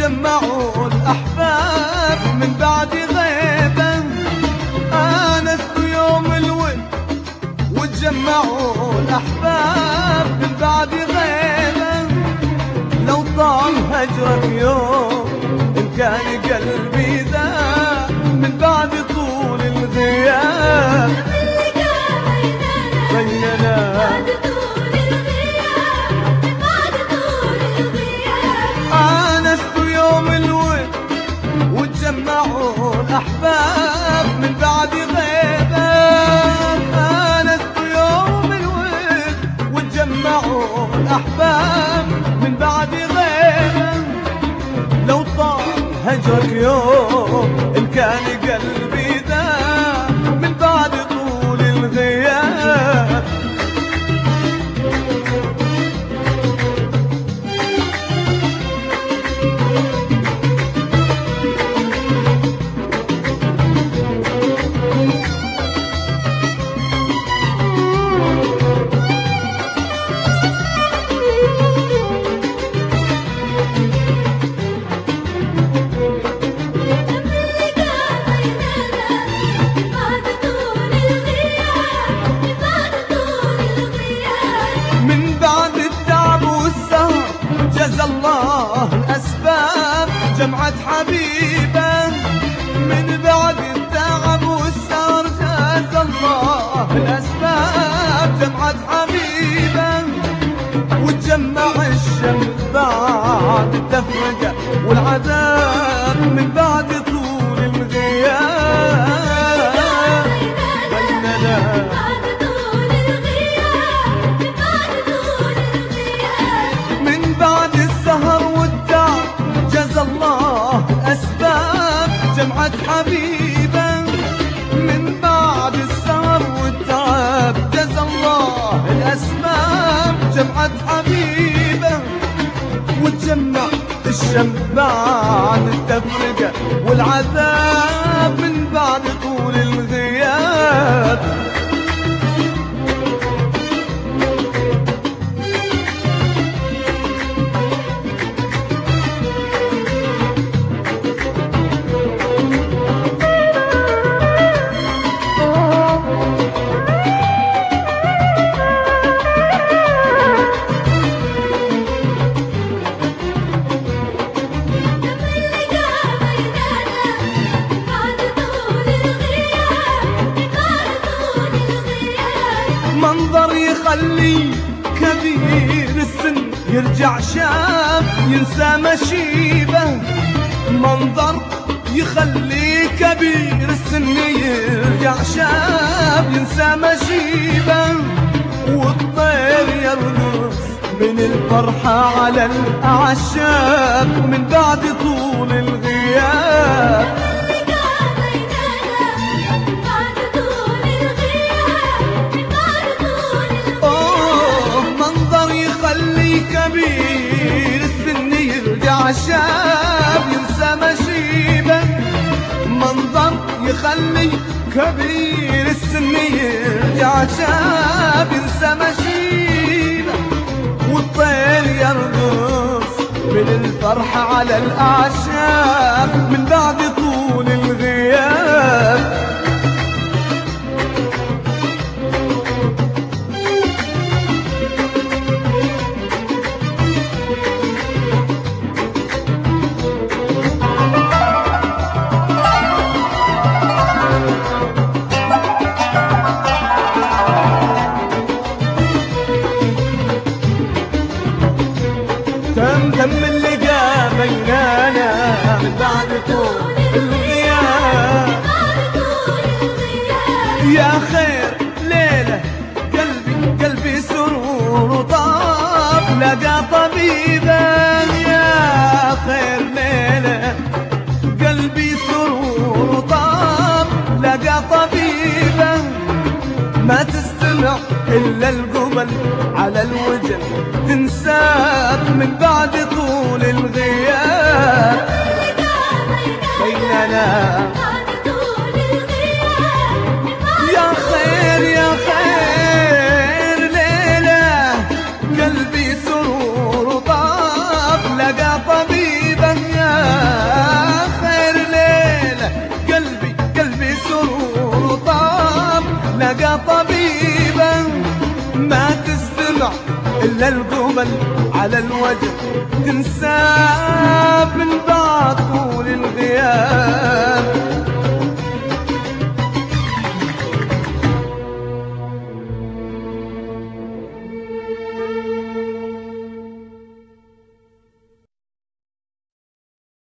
وتجمعوا الأحباب من بعد غيبة. آنست يوم الود وتجمعوا الأحباب من بعد غيبة. لو طال هجرك يوم إن كان قلبي ذا من بعد طول الغياب. بيننا آنست يوم الود وتجمعوا الأحباب من بعد غيبة. آنست يوم الود وتجمعوا الأحباب من بعد غيبة. لو طال هجرك يوم إن كان قلبي ذا من بعد طول الغياب. جزا الله الأسباب جمعت حبيبة. من بعد التعب والسهر جزا الله الأسباب جمعت حبيبة. وتجمع الشمس بعد التفرقة والعذاب من بعد طول الغياب. بيننا بعد السهر والتعب جزا الله الأسباب جمعت حبيبة. من بعد السهر والتعب جزا الله الأسباب جمعت حبيبة. وتجمع الشمس بعد التفرقة والعذاب من بعد طول الغياب. منظر يخلي كبير السن يرجع شاب ينسى مشيبه. منظر يخلي كبير السن يرجع شاب ينسى مشيبه. والطير يرقص من الفرحة على الأعشاب من بعد طول الغياب. كبير السن يرجع شاب ينسى مشيبه. منظر يخلي كبير السن يرجع شاب ينسى مشيبه. والطير يرقص من الفرحة على الأعشاب من بعد طول الغياب. تم اللقاء بيننا من بعد طول الغياب. يا خير ليلة قلبي سرور وطاب لقى طبيبا. يا خير ليلة قلبي سرور وطاب لقى طبيبا. ما تستمع إلا القبل على الوجه تنساك من بعد طول الغياب. بيننا يا خير يا خير ليلة قلبي سرور وطاب لقى طبيبا. يا ولا القبل على الوجه تنسى من بعد طول الغياب.